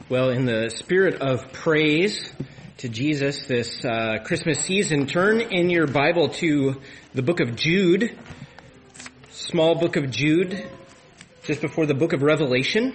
Well, in the spirit of praise to Jesus this Christmas season, turn in your Bible to the book of Jude, small book of Jude, just before the book of Revelation.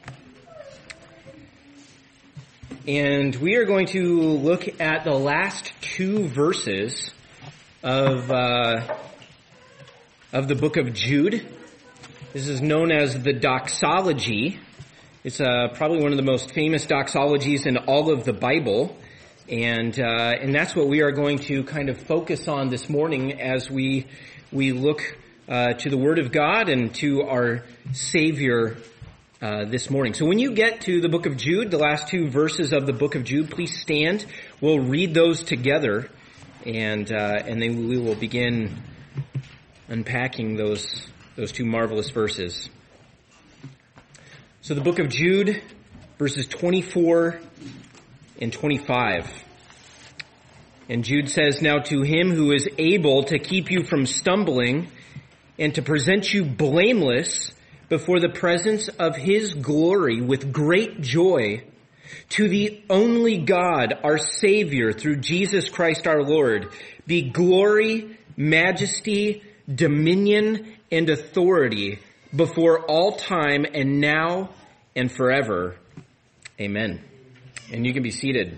And we are going to look at the last two verses of the book of Jude. This is known as the doxology. It's probably one of the most famous doxologies in all of the Bible, and that's what we are going to kind of focus on this morning as we look to the Word of God and to our Savior this morning. So when you get to the book of Jude, the last two verses of the book of Jude, please stand. We'll read those together, and then we will begin unpacking those two marvelous verses. So the book of Jude, verses 24 and 25. And Jude says, "Now to him who is able to keep you from stumbling and to present you blameless before the presence of his glory with great joy, to the only God, our Savior, through Jesus Christ our Lord, be glory, majesty, dominion, and authority before all time and now and forever. Amen." And you can be seated.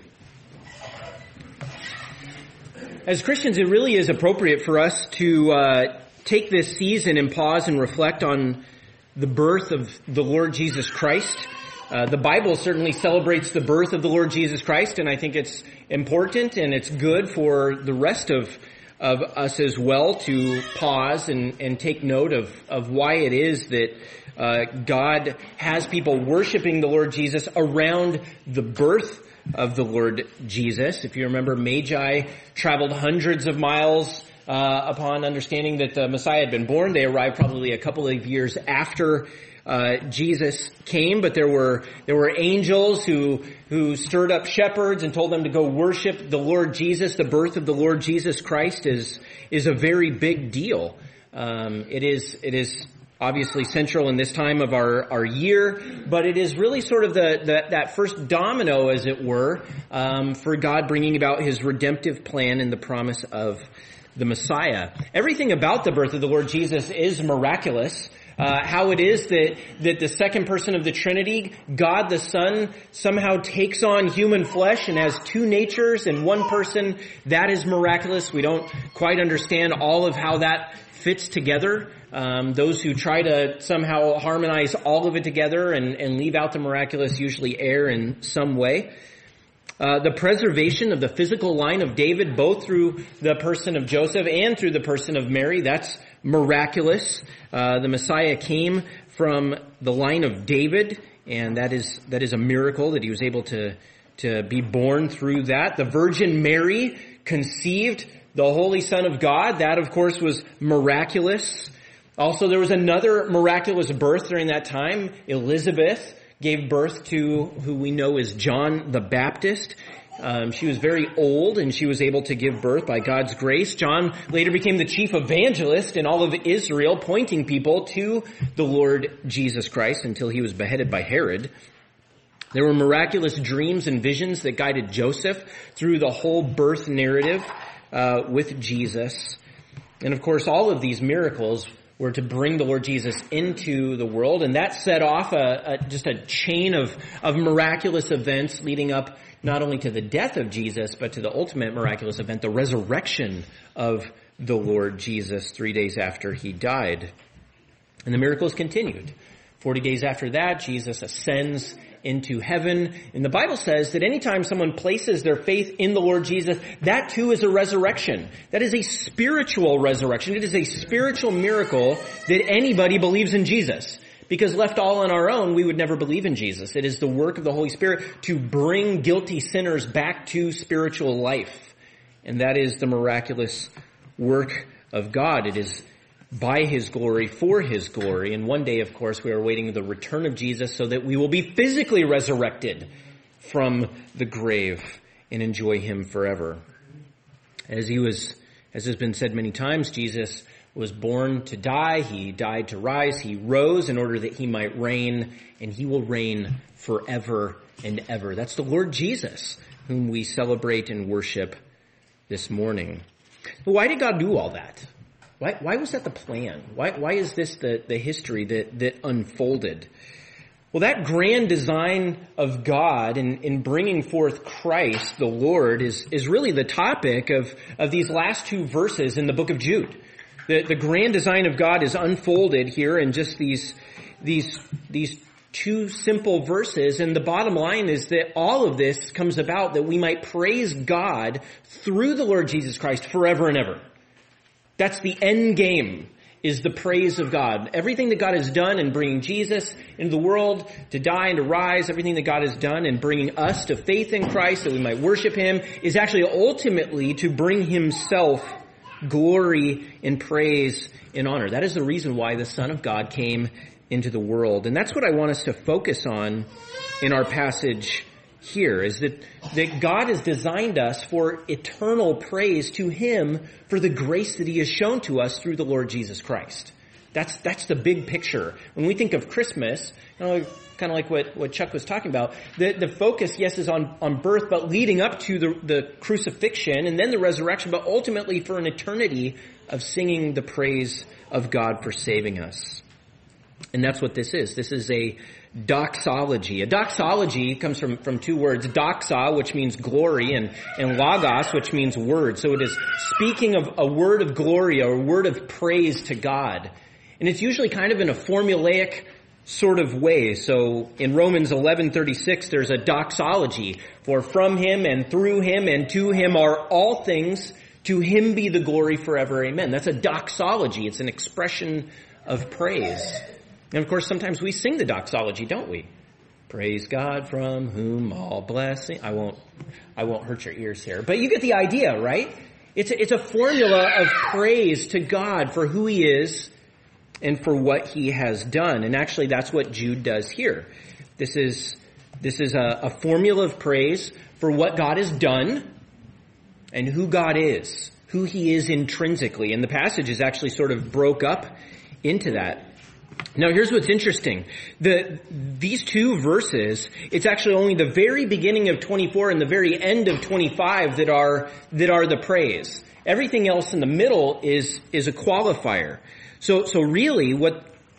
As Christians, it really is appropriate for us to take this season and pause and reflect on the birth of the Lord Jesus Christ. The Bible certainly celebrates the birth of the Lord Jesus Christ, and I think it's important and it's good for the rest of us as well to pause and take note of why it is that God has people worshiping the Lord Jesus around the birth of the Lord Jesus. If you remember, Magi traveled hundreds of miles upon understanding that the Messiah had been born. They arrived probably a couple of years after Jesus came, but there were angels who stirred up shepherds and told them to go worship the Lord Jesus. The birth of the Lord Jesus Christ is a very big deal. It is obviously central in this time of our year, but it is really sort of that first domino, as it were, for God bringing about his redemptive plan and the promise of the Messiah. Everything about the birth of the Lord Jesus is miraculous. How it is that the second person of the Trinity, God the Son, somehow takes on human flesh and has two natures in one person, that is miraculous. We don't quite understand all of how that fits together. Those who try to somehow harmonize all of it together and leave out the miraculous usually err in some way. The preservation of the physical line of David, both through the person of Joseph and through the person of Mary, that's miraculous. The Messiah came from the line of David, and that is a miracle that he was able to be born through that. The Virgin Mary conceived the Holy Son of God. That, of course, was miraculous. Also, there was another miraculous birth during that time. Elizabeth gave birth to who we know as John the Baptist. She was very old, and she was able to give birth by God's grace. John later became the chief evangelist in all of Israel, pointing people to the Lord Jesus Christ until he was beheaded by Herod. There were miraculous dreams and visions that guided Joseph through the whole birth narrative with Jesus. And of course, all of these miracles were to bring the Lord Jesus into the world, and that set off just a chain of miraculous events leading up not only to the death of Jesus, but to the ultimate miraculous event, the resurrection of the Lord Jesus 3 days after he died. And the miracles continued. 40 days after that, Jesus ascends into heaven. And the Bible says that anytime someone places their faith in the Lord Jesus, that too is a resurrection. That is a spiritual resurrection. It is a spiritual miracle that anybody believes in Jesus. Because left all on our own, we would never believe in Jesus. It is the work of the Holy Spirit to bring guilty sinners back to spiritual life. And that is the miraculous work of God. It is by his glory, for his glory. And one day, of course, we are awaiting the return of Jesus so that we will be physically resurrected from the grave and enjoy him forever. As has been said many times, Jesus was born to die. He died to rise. He rose in order that he might reign, and he will reign forever and ever. That's the Lord Jesus, whom we celebrate and worship this morning. But why did God do all that? Why was that the plan? Why is this the history that unfolded? Well, that grand design of God in bringing forth Christ, the Lord, is really the topic of these last two verses in the book of Jude. The grand design of God is unfolded here in just these two simple verses, and the bottom line is that all of this comes about that we might praise God through the Lord Jesus Christ forever and ever. That's the end game, is the praise of God. Everything that God has done in bringing Jesus into the world to die and to rise, everything that God has done in bringing us to faith in Christ that we might worship him, is actually ultimately to bring himself glory and praise and honor. That is the reason why the Son of God came into the world. And that's what I want us to focus on in our passage here, is that God has designed us for eternal praise to him for the grace that he has shown to us through the Lord Jesus Christ. That's the big picture. When we think of Christmas, kind of like what Chuck was talking about, the focus, yes, is on birth, but leading up to the crucifixion and then the resurrection, but ultimately for an eternity of singing the praise of God for saving us. And that's what this is. This is a doxology. A doxology comes from two words, doxa, which means glory, and logos, which means word. So it is speaking of a word of glory or a word of praise to God. And it's usually kind of in a formulaic sort of way. So in Romans 11:36, there's a doxology. For from him and through him and to him are all things. To him be the glory forever. Amen. That's a doxology. It's an expression of praise. And of course, sometimes we sing the doxology, don't we? Praise God from whom all blessing. I won't hurt your ears here, but you get the idea, right? It's a formula of praise to God for who he is and for what he has done. And actually, that's what Jude does here. This is a formula of praise for what God has done and who God is, who he is intrinsically. And the passage is actually sort of broke up into that. Now, here's what's interesting. These two verses, it's actually only the very beginning of 24 and the very end of 25 that are the praise. Everything else in the middle is a qualifier. So really what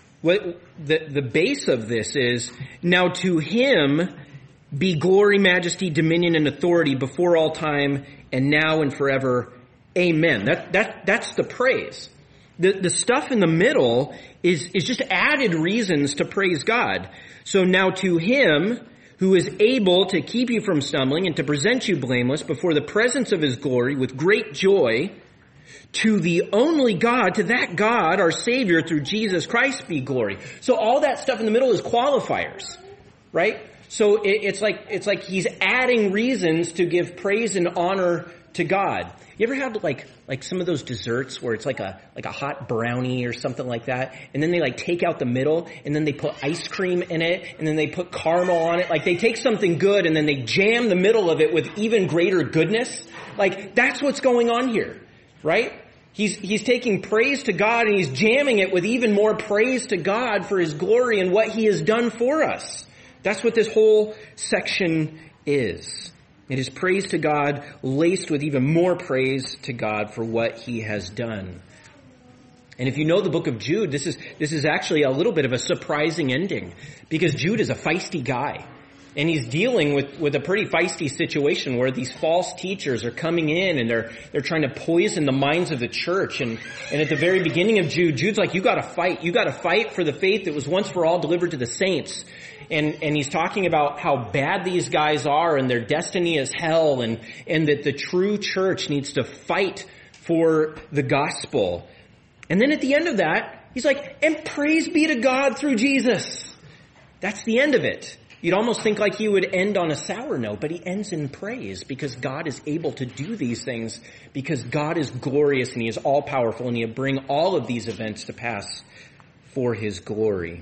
the base of this is, now to him be glory, majesty, dominion, and authority before all time and now and forever. Amen. That's the praise. The stuff in the middle is just added reasons to praise God. So now to him who is able to keep you from stumbling and to present you blameless before the presence of his glory with great joy, to the only God, to that God, our Savior, through Jesus Christ be glory. So all that stuff in the middle is qualifiers, right? So it's like he's adding reasons to give praise and honor to God. You ever had like some of those desserts where it's like a hot brownie or something like that, and then they take out the middle and then they put ice cream in it and then they put caramel on it? Like they take something good and then they jam the middle of it with even greater goodness. Like that's what's going on here, right? He's taking praise to God and he's jamming it with even more praise to God for his glory and what he has done for us. That's what this whole section is. It is praise to God laced with even more praise to God for what he has done. And if you know the book of Jude, this is actually a little bit of a surprising ending, because Jude is a feisty guy. And he's dealing with a pretty feisty situation where these false teachers are coming in and they're trying to poison the minds of the church. And at the very beginning of Jude's like, you gotta fight. You gotta fight for the faith that was once for all delivered to the saints. And he's talking about how bad these guys are and their destiny is hell, and that the true church needs to fight for the gospel. And then at the end of that, he's like, and praise be to God through Jesus. That's the end of it. You'd almost think like he would end on a sour note, but he ends in praise because God is able to do these things, because God is glorious and he is all powerful and he'll bring all of these events to pass for his glory.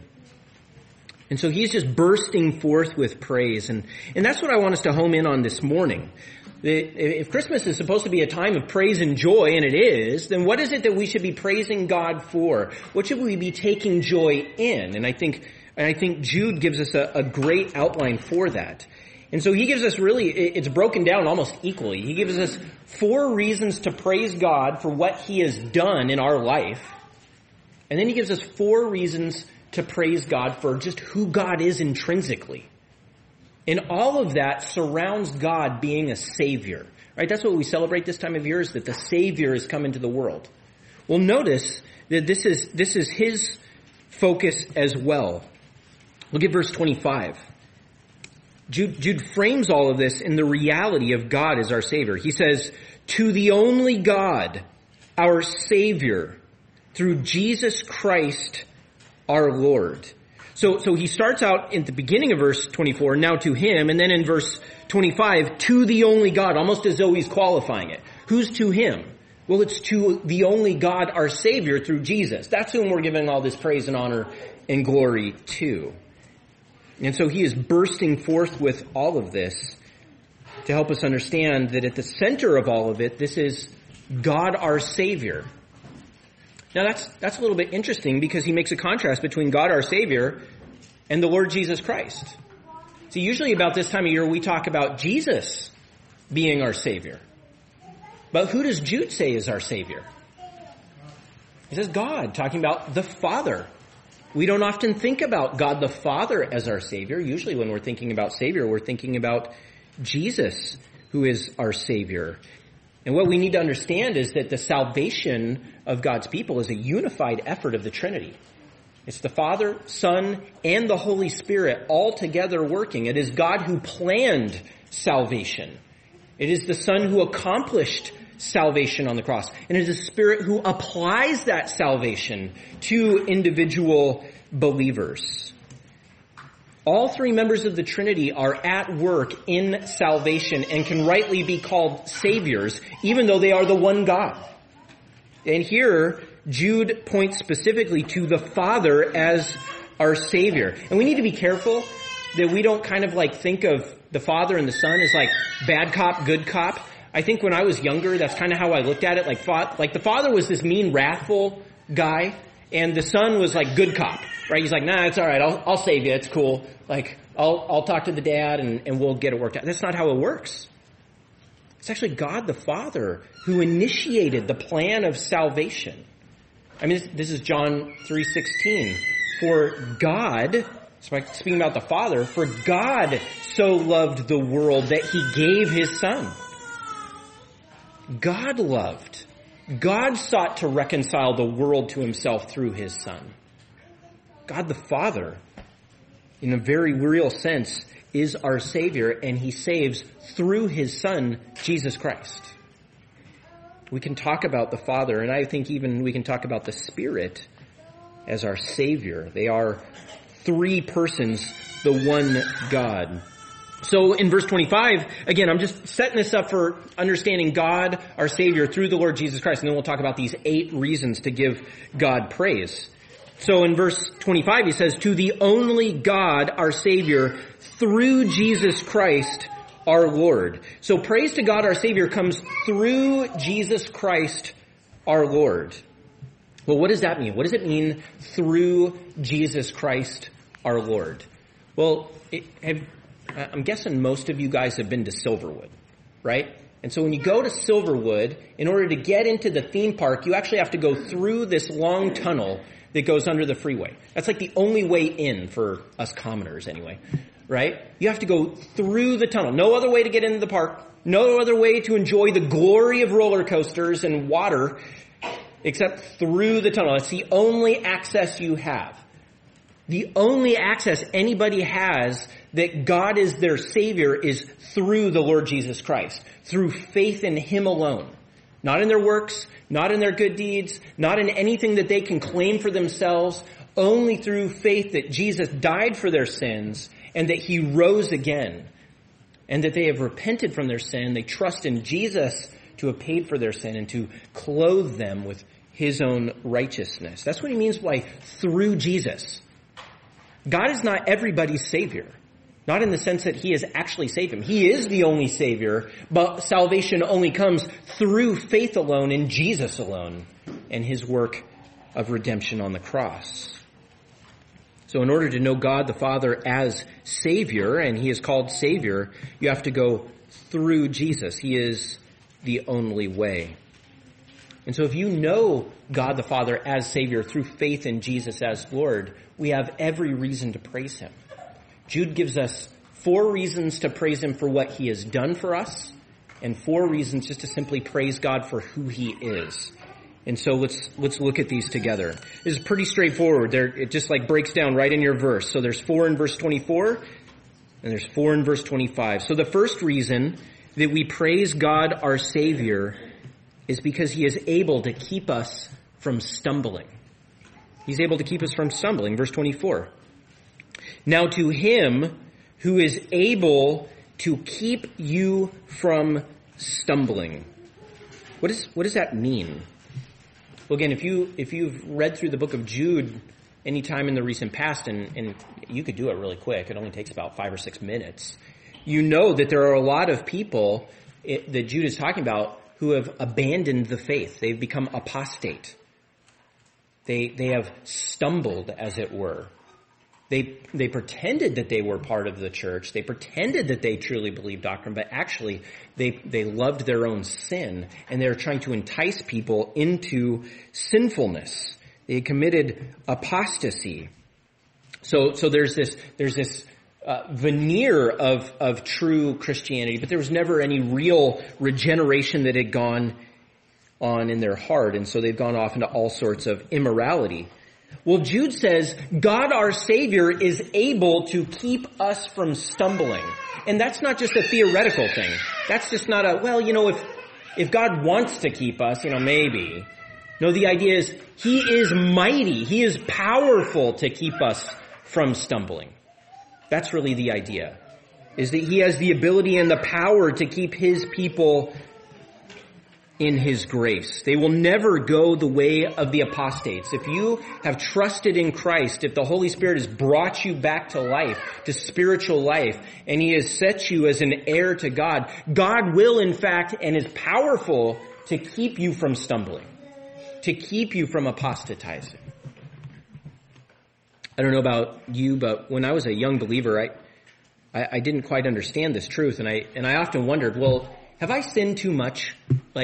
And so he's just bursting forth with praise. And that's what I want us to home in on this morning. If Christmas is supposed to be a time of praise and joy, and it is, then what is it that we should be praising God for? What should we be taking joy in? And I think Jude gives us a great outline for that. And so he gives us it's broken down almost equally. He gives us 4 reasons to praise God for what he has done in our life. And then he gives us 4 reasons to praise God for just who God is intrinsically. And all of that surrounds God being a Savior. Right? That's what we celebrate this time of year, is that the Savior has come into the world. Well, notice that this is his focus as well. Look at verse 25. Jude frames all of this in the reality of God as our Savior. He says, "To the only God, our Savior, through Jesus Christ our Lord." So he starts out in the beginning of verse 24, now to him, and then in verse 25, to the only God, almost as though he's qualifying it. Who's to him? Well, it's to the only God, our Savior, through Jesus. That's whom we're giving all this praise and honor and glory to. And so he is bursting forth with all of this to help us understand that at the center of all of it, this is God, our Savior. Now that's a little bit interesting, because he makes a contrast between God our Savior and the Lord Jesus Christ. See, usually about this time of year we talk about Jesus being our Savior. But who does Jude say is our Savior? He says God, talking about the Father. We don't often think about God the Father as our Savior. Usually when we're thinking about Savior, we're thinking about Jesus, who is our Savior. And what we need to understand is that the salvation of God's people is a unified effort of the Trinity. It's the Father, Son, and the Holy Spirit all together working. It is God who planned salvation. It is the Son who accomplished salvation on the cross. And it is the Spirit who applies that salvation to individual believers. All 3 members of the Trinity are at work in salvation and can rightly be called saviors, even though they are the one God. And here, Jude points specifically to the Father as our Savior. And we need to be careful that we don't kind of think of the Father and the Son as bad cop, good cop. I think when I was younger, that's kind of how I looked at it. Like the Father was this mean, wrathful guy, and the Son was good cop. Right? He's nah, it's all right. I'll save you. It's cool. I'll talk to the dad and we'll get it worked out. That's not how it works. It's actually God the Father who initiated the plan of salvation. I mean, this is John 3:16. For God, speaking about the Father, for God so loved the world that he gave his Son. God loved. God sought to reconcile the world to himself through his Son. God the Father, in a very real sense, is our Savior, and he saves through his Son, Jesus Christ. We can talk about the Father, and I think even we can talk about the Spirit as our Savior. They are 3 persons, the one God. So in verse 25, again, I'm just setting this up for understanding God, our Savior, through the Lord Jesus Christ, and then we'll talk about these 8 reasons to give God praise. So in verse 25, he says, to the only God, our Savior, through Jesus Christ, our Lord. So praise to God, our Savior, comes through Jesus Christ, our Lord. Well, what does that mean? What does it mean through Jesus Christ, our Lord? Well, I'm guessing most of you guys have been to Silverwood, right? And so when you go to Silverwood, in order to get into the theme park, you actually have to go through this long tunnel that goes under the freeway. That's the only way in for us commoners anyway, right? You have to go through the tunnel. No other way to get into the park. No other way to enjoy the glory of roller coasters and water except through the tunnel. It's the only access you have. The only access anybody has that God is their Savior is through the Lord Jesus Christ, through faith in him alone. Not in their works, not in their good deeds, not in anything that they can claim for themselves, only through faith that Jesus died for their sins and that he rose again, and that they have repented from their sin. They trust in Jesus to have paid for their sin and to clothe them with his own righteousness. That's what he means by through Jesus. God is not everybody's Savior. Not in the sense that he has actually saved him. He is the only Savior, but salvation only comes through faith alone in Jesus alone and his work of redemption on the cross. So in order to know God the Father as Savior, and he is called Savior, you have to go through Jesus. He is the only way. And so if you know God the Father as Savior through faith in Jesus as Lord, we have every reason to praise him. Jude gives us 4 reasons to praise him for what he has done for us, and 4 reasons just to simply praise God for who he is. And so let's look at these together. This is pretty straightforward. It just like breaks down right in your verse. So there's 4 in verse 24, and there's 4 in verse 25. So the first reason that we praise God our Savior is because he is able to keep us from stumbling. He's able to keep us from stumbling. Verse 24. Now to him who is able to keep you from stumbling. What does that mean? Well, again, if you've read through the book of Jude any time in the recent past, and you could do it really quick, it only takes about 5 or 6 minutes, you know that there are a lot of people that Jude is talking about who have abandoned the faith. They've become apostate. They have stumbled, as it were. They pretended that they were part of the church. They pretended that they truly believed doctrine, but actually they loved their own sin, and they're trying to entice people into sinfulness. They committed apostasy. So there's this veneer of true Christianity, but there was never any real regeneration that had gone on in their heart, and so they've gone off into all sorts of immorality. Well, Jude says, God our Savior is able to keep us from stumbling. And that's not just a theoretical thing. That's just not if God wants to keep us, maybe. No, the idea is he is mighty. He is powerful to keep us from stumbling. That's really the idea, is that he has the ability and the power to keep his people in his grace. They will never go the way of the apostates. If you have trusted in Christ, if the Holy Spirit has brought you back to life, to spiritual life, and he has set you as an heir to God, God will in fact and is powerful to keep you from stumbling, to keep you from apostatizing. I don't know about you, but when I was a young believer, I didn't quite understand this truth, and I often wondered, well, have I sinned too much?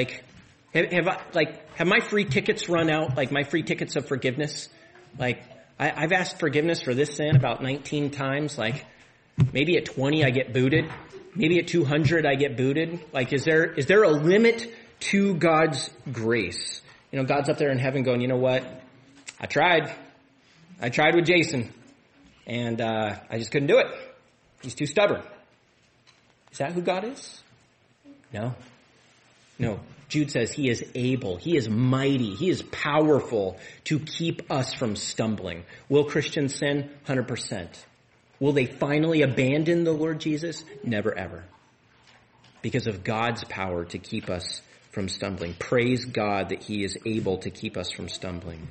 Have my free tickets run out? Like my free tickets of forgiveness? I've asked forgiveness for this sin about 19 times. Maybe at 20 I get booted. Maybe at 200 I get booted. Is there a limit to God's grace? God's up there in heaven going, you know what? I tried with Jason, and I just couldn't do it. He's too stubborn. Is that who God is? No. Jude says he is able, he is mighty, he is powerful to keep us from stumbling. Will Christians sin? 100%. Will they finally abandon the Lord Jesus? Never, ever. Because of God's power to keep us from stumbling. Praise God that he is able to keep us from stumbling.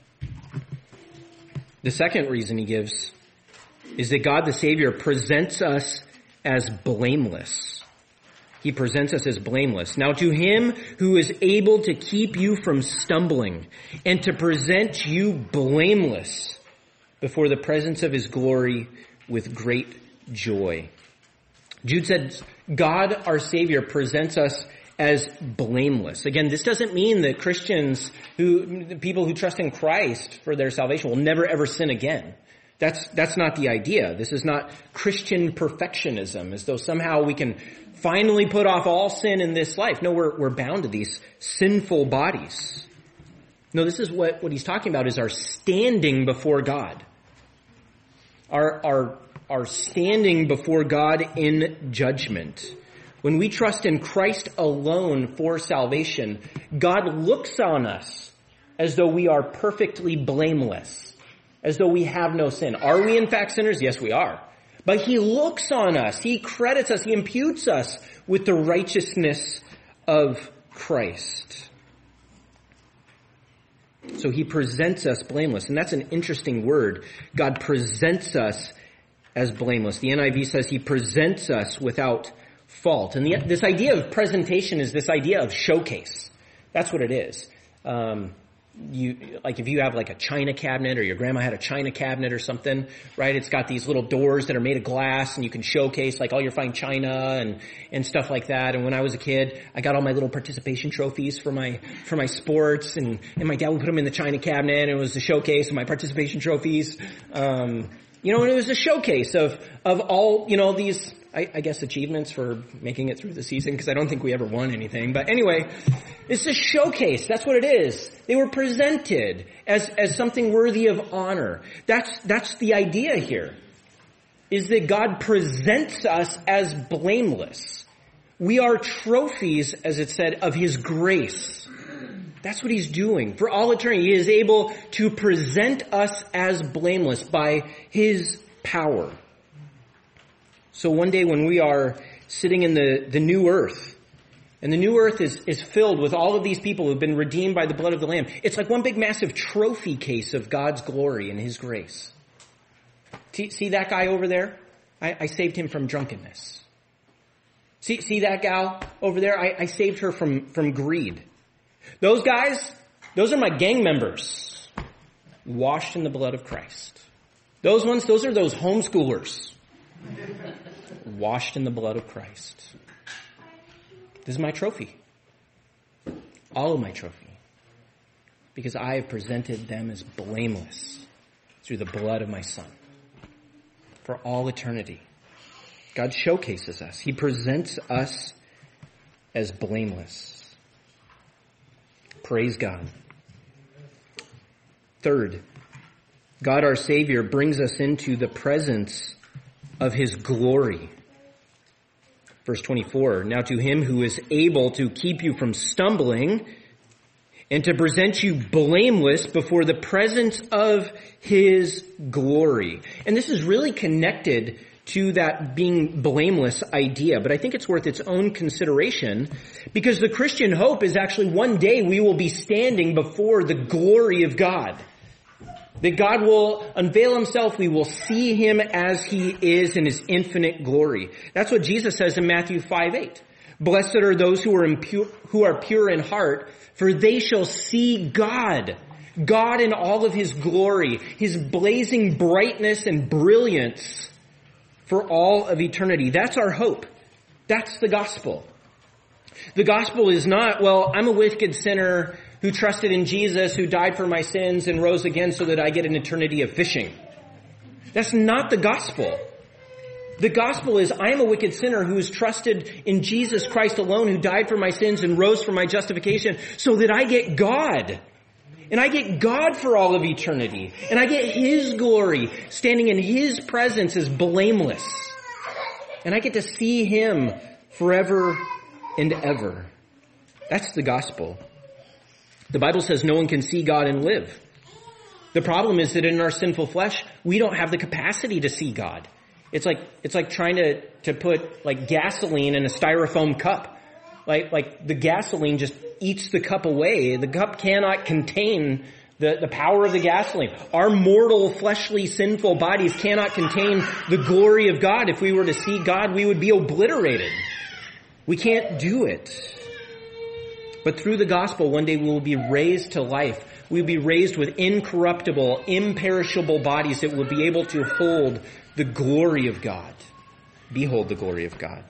The second reason he gives is that God the Savior presents us as blameless. He presents us as blameless. Now to him who is able to keep you from stumbling and to present you blameless before the presence of his glory with great joy. Jude said, God our Savior presents us as blameless. Again, this doesn't mean that people who trust in Christ for their salvation will never ever sin again. That's not the idea. This is not Christian perfectionism, as though somehow we can finally put off all sin in this life. No, we're bound to these sinful bodies. No, this is what he's talking about is our standing before God. Our standing before God in judgment. When we trust in Christ alone for salvation, God looks on us as though we are perfectly blameless, as though we have no sin. Are we in fact sinners? Yes, we are. But he looks on us, he credits us, he imputes us with the righteousness of Christ. So he presents us blameless. And that's an interesting word. God presents us as blameless. The NIV says he presents us without fault. And this idea of presentation is this idea of showcase. That's what it is. If you have like a china cabinet, or your grandma had a china cabinet or something, right? It's got these little doors that are made of glass, and you can showcase like all your fine china and stuff like that. And when I was a kid, I got all my little participation trophies for my sports, and my dad would put them in the china cabinet, and it was a showcase of my participation trophies. And it was a showcase of all, these, I guess, achievements for making it through the season, because I don't think we ever won anything. But anyway, it's a showcase. That's what it is. They were presented as something worthy of honor. That's the idea here, is that God presents us as blameless. We are trophies, as it said, of his grace. That's what he's doing. For all eternity, he is able to present us as blameless by his power. So one day when we are sitting in the new earth, and the new earth is filled with all of these people who have been redeemed by the blood of the Lamb, it's like one big massive trophy case of God's glory and his grace. See that guy over there? I saved him from drunkenness. See that gal over there? I saved her from greed. Those guys, those are my gang members, washed in the blood of Christ. Those ones, those are those homeschoolers, washed in the blood of Christ. This is my trophy. All of my trophy. Because I have presented them as blameless through the blood of my Son. For all eternity. God showcases us. He presents us as blameless. Praise God. Third, God our Savior brings us into the presence of his glory. Verse 24, now to him who is able to keep you from stumbling and to present you blameless before the presence of his glory. And this is really connected to that being blameless idea, but I think it's worth its own consideration, because the Christian hope is actually one day we will be standing before the glory of God. That God will unveil himself, we will see him as he is in his infinite glory. That's what Jesus says in Matthew 5:8. Blessed are those who are pure in heart, for they shall see God. God in all of his glory, his blazing brightness and brilliance for all of eternity. That's our hope. That's the gospel. The gospel is not, well, I'm a wicked sinner who trusted in Jesus, who died for my sins and rose again so that I get an eternity of fishing. That's not the gospel. The gospel is, I am a wicked sinner who has trusted in Jesus Christ alone, who died for my sins and rose for my justification, so that I get God. And I get God for all of eternity. And I get his glory, standing in his presence as blameless. And I get to see him forever and ever. That's the gospel. The Bible says no one can see God and live. The problem is that in our sinful flesh, we don't have the capacity to see God. It's like trying to put like gasoline in a styrofoam cup. Like the gasoline just eats the cup away. The cup cannot contain the power of the gasoline. Our mortal, fleshly, sinful bodies cannot contain the glory of God. If we were to see God, we would be obliterated. We can't do it. But through the gospel, one day we will be raised to life. We will be raised with incorruptible, imperishable bodies that will be able to hold the glory of God. Behold the glory of God.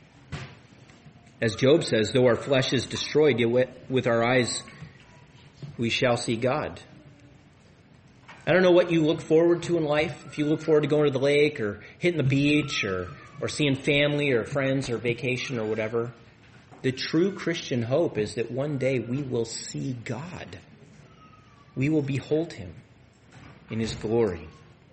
As Job says, though our flesh is destroyed, yet with our eyes we shall see God. I don't know what you look forward to in life. If you look forward to going to the lake or hitting the beach or seeing family or friends or vacation or whatever. The true Christian hope is that one day we will see God. We will behold him in his glory.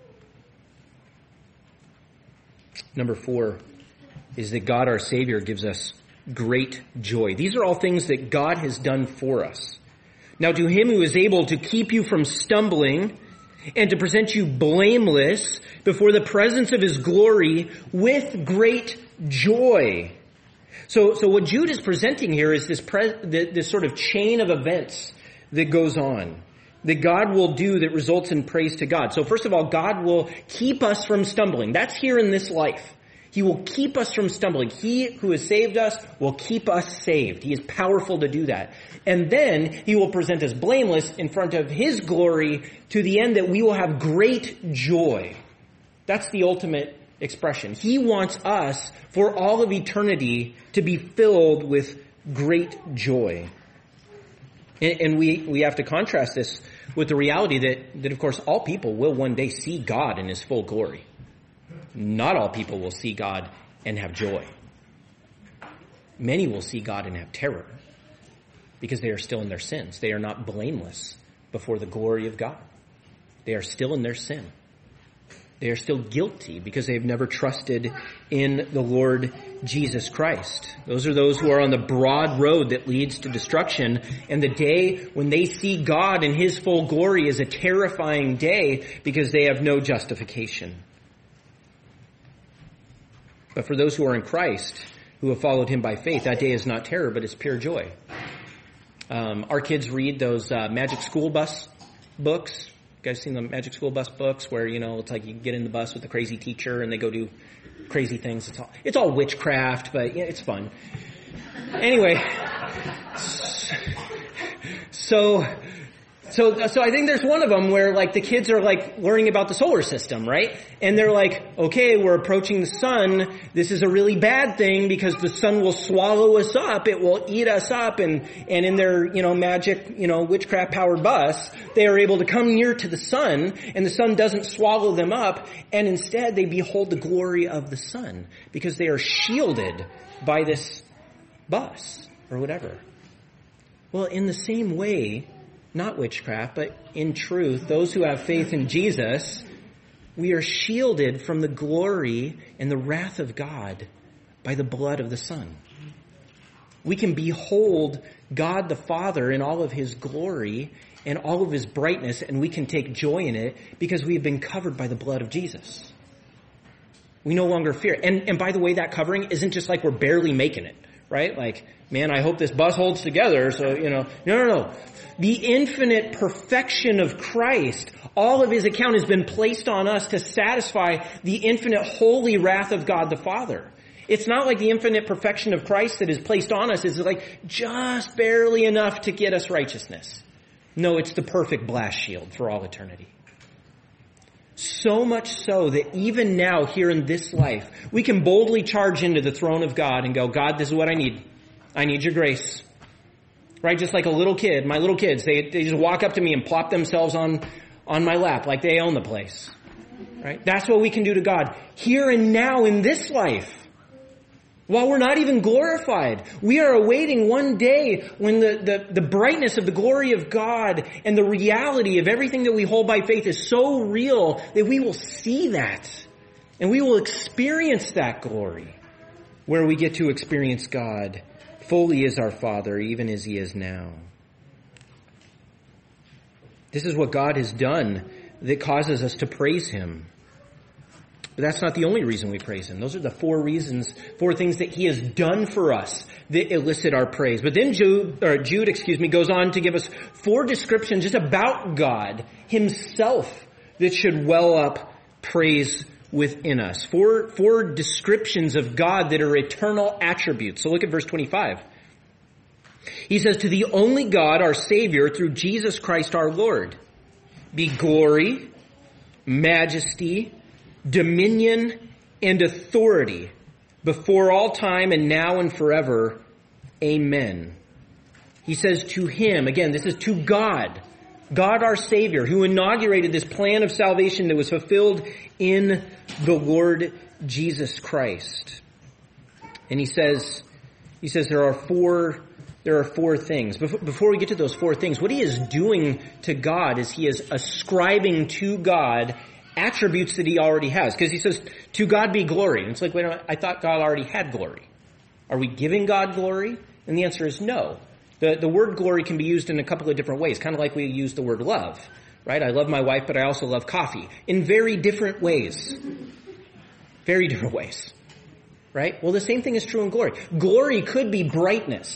Number 4 is that God our Savior gives us great joy. These are all things that God has done for us. Now to him who is able to keep you from stumbling and to present you blameless before the presence of his glory with great joy. So what Jude is presenting here is this sort of chain of events that goes on. that God will do that results in praise to God. So first of all, God will keep us from stumbling. That's here in this life. He will keep us from stumbling. He who has saved us will keep us saved. He is powerful to do that. And then he will present us blameless in front of his glory to the end that we will have great joy. That's the ultimate expression. He wants us for all of eternity to be filled with great joy. And we have to contrast this with the reality that of course all people will one day see God in his full glory. Not all people will see God and have joy. Many will see God and have terror because they are still in their sins. They are not blameless before the glory of God. They are still in their sin. They are still guilty because they have never trusted in the Lord Jesus Christ. Those are those who are on the broad road that leads to destruction. And the day when they see God in his full glory is a terrifying day because they have no justification. But for those who are in Christ, who have followed him by faith, that day is not terror, but it's pure joy. Our kids read those Magic School Bus books. You guys seen the Magic School Bus books where, it's like you get in the bus with the crazy teacher and they go do crazy things. It's all witchcraft, but it's fun. Anyway, so I think there's one of them where like the kids are like learning about the solar system, right? And they're like, okay, we're approaching the sun. This is a really bad thing because the sun will swallow us up. It will eat us up. And in their, magic, witchcraft powered bus, they are able to come near to the sun and the sun doesn't swallow them up. And instead they behold the glory of the sun because they are shielded by this bus or whatever. Well, in the same way, not witchcraft, but in truth, those who have faith in Jesus, we are shielded from the glory and the wrath of God by the blood of the Son. We can behold God the Father in all of his glory and all of his brightness, and we can take joy in it because we have been covered by the blood of Jesus. We no longer fear. And by the way, that covering isn't just like we're barely making it, right? Like, man, I hope this bus holds together, so, No. The infinite perfection of Christ, all of his account has been placed on us to satisfy the infinite holy wrath of God the Father. It's not like the infinite perfection of Christ that is placed on us is like just barely enough to get us righteousness. No, it's the perfect blast shield for all eternity. So much so that even now, here in this life, we can boldly charge into the throne of God and go, God, this is what I need. I need your grace. Right? Just like a little kid, my little kids, they just walk up to me and plop themselves on my lap like they own the place. Right? That's what we can do to God here and now in this life. While we're not even glorified, we are awaiting one day when the brightness of the glory of God and the reality of everything that we hold by faith is so real that we will see that and we will experience that glory where we get to experience God fully as our Father, even as he is now. This is what God has done that causes us to praise him. But that's not the only reason we praise him. Those are the four things that he has done for us that elicit our praise. But then Jude goes on to give us four descriptions just about God himself that should well up praise within us. Four descriptions of God that are eternal attributes. So look at verse 25. He says, to the only God, our Savior, through Jesus Christ our Lord, be glory, majesty, dominion, and authority before all time and now and forever. Amen. He says to him, again, this is to God, God our Savior, who inaugurated this plan of salvation that was fulfilled in the Lord Jesus Christ. And he says there are four things. Before we get to those four things, what he is doing to God is he is ascribing to God attributes that he already has. Because he says, to God be glory. And it's like, wait a minute, I thought God already had glory. Are we giving God glory? And the answer is no. The word glory can be used in a couple of different ways, kind of like we use the word love, right? I love my wife, but I also love coffee in very different ways. Very different ways, right? Well, the same thing is true in glory. Glory could be brightness.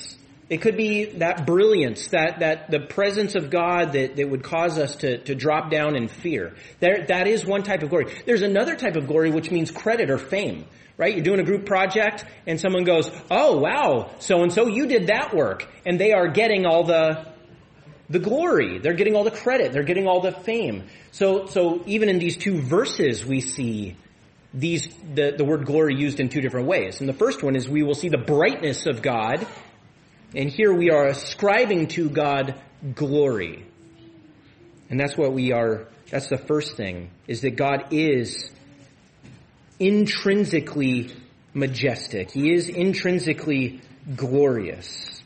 It could be that brilliance, that the presence of God that would cause us to drop down in fear. That is one type of glory. There's another type of glory which means credit or fame, right? You're doing a group project and someone goes, oh wow, so-and-so, you did that work. And they are getting all the glory. They're getting all the credit. They're getting all the fame. So even in these two verses we see the word glory used in two different ways. And the first one is we will see the brightness of God. And here we are ascribing to God glory. And that's the first thing, is that God is intrinsically majestic. He is intrinsically glorious.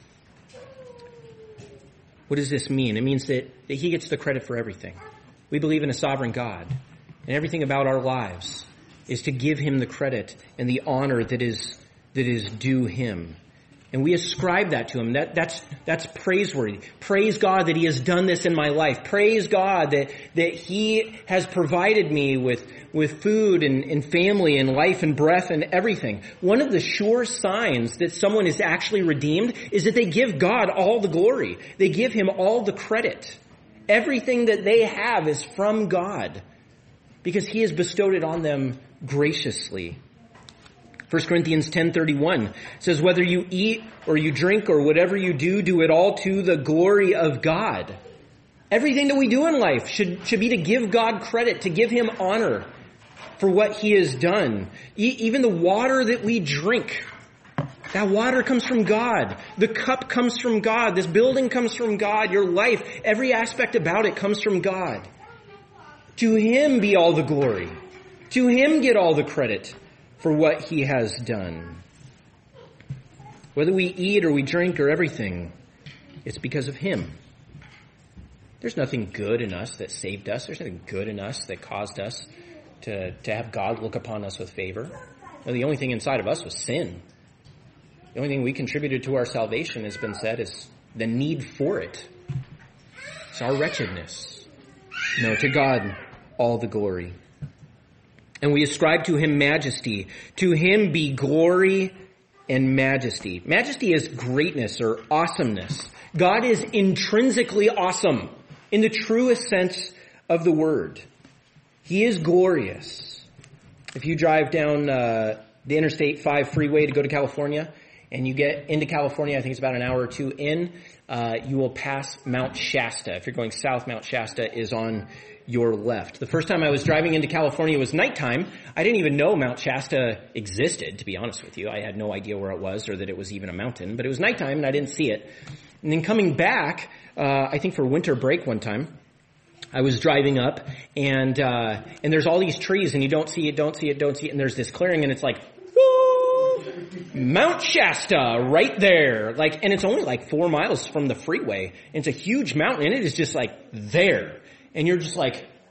What does this mean? It means that He gets the credit for everything. We believe in a sovereign God, and everything about our lives is to give Him the credit and the honor that is due Him. And we ascribe that to Him. That's praiseworthy. Praise God that He has done this in my life. Praise God that He has provided me with food and family and life and breath and everything. One of the sure signs that someone is actually redeemed is that they give God all the glory. They give Him all the credit. Everything that they have is from God because He has bestowed it on them graciously. 1 Corinthians 10:31 says, whether you eat or you drink or whatever you do, do it all to the glory of God. Everything that we do in life should be to give God credit, to give Him honor for what He has done. Even the water that we drink, that water comes from God. The cup comes from God. This building comes from God. Your life, every aspect about it comes from God. To Him be all the glory. To Him get all the credit for what He has done. Whether we eat or we drink or everything, it's because of Him. There's nothing good in us that saved us. There's nothing good in us that caused us to have God look upon us with favor. No, the only thing inside of us was sin. The only thing we contributed to our salvation, has been said, is the need for it. It's our wretchedness. No, to God all the glory. And we ascribe to Him majesty. To Him be glory and majesty. Majesty is greatness or awesomeness. God is intrinsically awesome in the truest sense of the word. He is glorious. If you drive down the Interstate 5 freeway to go to California, and you get into California, I think it's about an hour or two in, you will pass Mount Shasta. If you're going south, Mount Shasta is on your left. The first time I was driving into California, it was nighttime. I didn't even know Mount Shasta existed, to be honest with you. I had no idea where it was or that it was even a mountain, but it was nighttime and I didn't see it. And then coming back, I think for winter break one time, I was driving up and there's all these trees and you don't see it, and there's this clearing and it's like, woo! Mount Shasta right there. And it's only 4 miles from the freeway. It's a huge mountain and it is just there. And you're just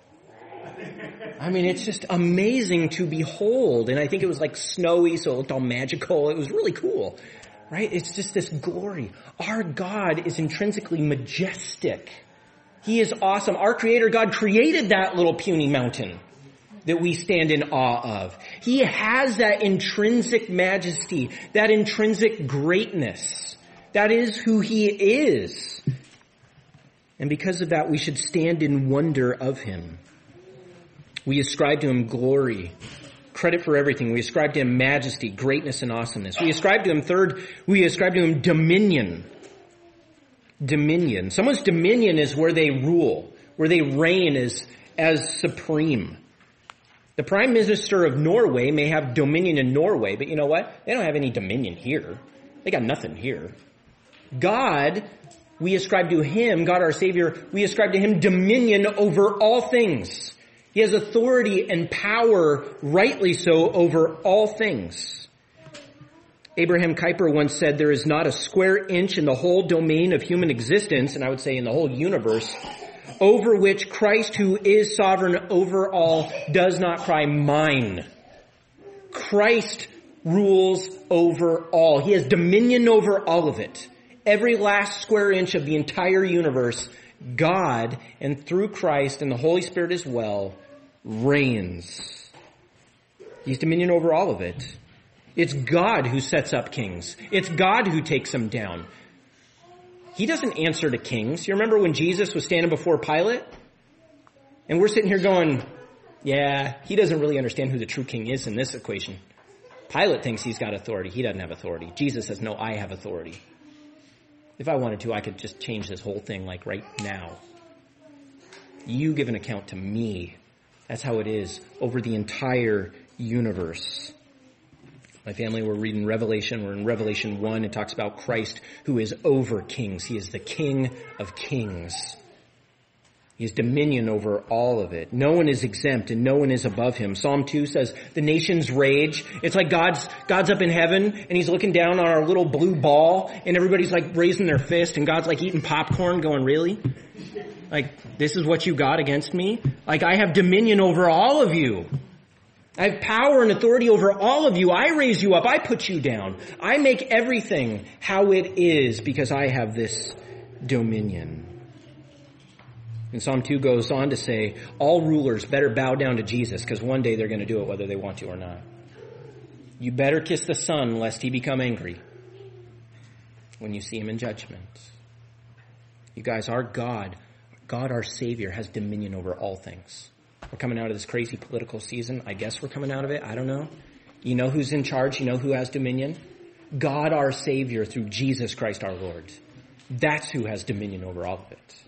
it's just amazing to behold. And I think it was snowy, so it looked all magical. It was really cool, right? It's just this glory. Our God is intrinsically majestic. He is awesome. Our Creator God created that little puny mountain that we stand in awe of. He has that intrinsic majesty, that intrinsic greatness. That is who He is. And because of that, we should stand in wonder of Him. We ascribe to Him glory, credit for everything. We ascribe to Him majesty, greatness, and awesomeness. We ascribe to Him, third, we ascribe to Him dominion. Dominion. Someone's dominion is where they rule, where they reign as supreme. The Prime Minister of Norway may have dominion in Norway, but you know what? They don't have any dominion here. They got nothing here. God, we ascribe to Him, God our Savior, we ascribe to Him dominion over all things. He has authority and power, rightly so, over all things. Abraham Kuyper once said, there is not a square inch in the whole domain of human existence, and I would say in the whole universe, over which Christ, who is sovereign over all, does not cry, mine. Christ rules over all. He has dominion over all of it. Every last square inch of the entire universe, God, and through Christ and the Holy Spirit as well, reigns. He's dominion over all of it. It's God who sets up kings. It's God who takes them down. He doesn't answer to kings. You remember when Jesus was standing before Pilate? And we're sitting here going, yeah, he doesn't really understand who the true king is in this equation. Pilate thinks he's got authority. He doesn't have authority. Jesus says, no, I have authority. If I wanted to, I could just change this whole thing like right now. You give an account to me. That's how it is over the entire universe. My family, we're reading Revelation. We're in Revelation 1. It talks about Christ who is over kings. He is the King of kings. He has dominion over all of it. No one is exempt and no one is above him. Psalm 2 says, the nations rage. It's like God's up in heaven and he's looking down on our little blue ball and everybody's like raising their fist and God's like eating popcorn going, really? Like, this is what you got against me? Like, I have dominion over all of you. I have power and authority over all of you. I raise you up. I put you down. I make everything how it is because I have this dominion. And Psalm 2 goes on to say, all rulers better bow down to Jesus because one day they're going to do it whether they want to or not. You better kiss the Son lest he become angry when you see him in judgment. You guys, our God, our Savior, has dominion over all things. We're coming out of this crazy political season. I guess we're coming out of it. I don't know. You know who's in charge. You know who has dominion. God, our Savior, through Jesus Christ, our Lord. That's who has dominion over all of it.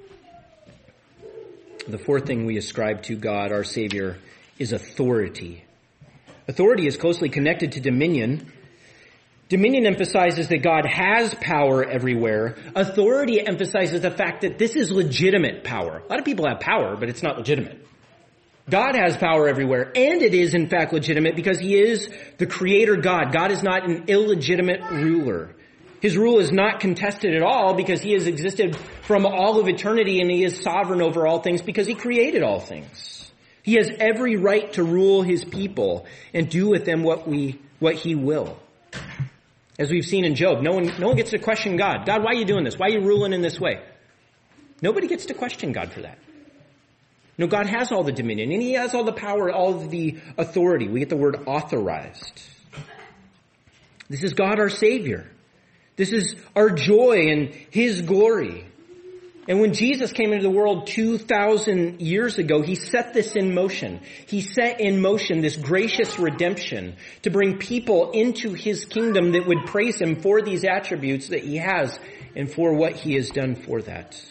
The fourth thing we ascribe to God, our Savior, is authority. Authority is closely connected to dominion. Dominion emphasizes that God has power everywhere. Authority emphasizes the fact that this is legitimate power. A lot of people have power, but it's not legitimate. God has power everywhere, and it is in fact legitimate because he is the creator God. God is not an illegitimate ruler. His rule is not contested at all because he has existed from all of eternity and he is sovereign over all things because he created all things. He has every right to rule his people and do with them what he will. As we've seen in Job, no one gets to question God. God, why are you doing this? Why are you ruling in this way? Nobody gets to question God for that. No, God has all the dominion and he has all the power, all of the authority. We get the word authorized. This is God our Savior. This is our joy and his glory. And when Jesus came into the world 2,000 years ago, he set this in motion. He set in motion this gracious redemption to bring people into his kingdom that would praise him for these attributes that he has and for what he has done for that.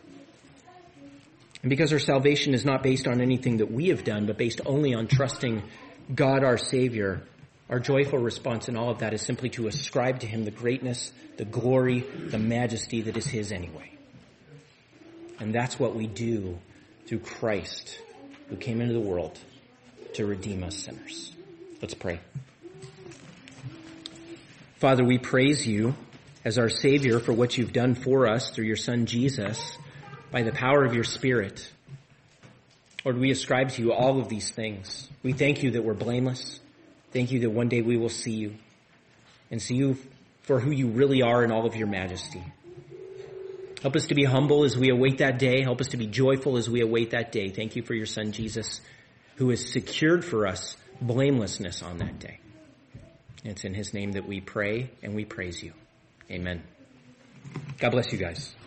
And because our salvation is not based on anything that we have done, but based only on trusting God our Savior, our joyful response in all of that is simply to ascribe to him the greatness, the glory, the majesty that is his anyway. And that's what we do through Christ, who came into the world to redeem us sinners. Let's pray. Father, we praise you as our Savior for what you've done for us through your Son Jesus by the power of your Spirit. Lord, we ascribe to you all of these things. We thank you that we're blameless. Thank you that one day we will see you and see you for who you really are in all of your majesty. Help us to be humble as we await that day. Help us to be joyful as we await that day. Thank you for your Son, Jesus, who has secured for us blamelessness on that day. It's in his name that we pray and we praise you. Amen. God bless you guys.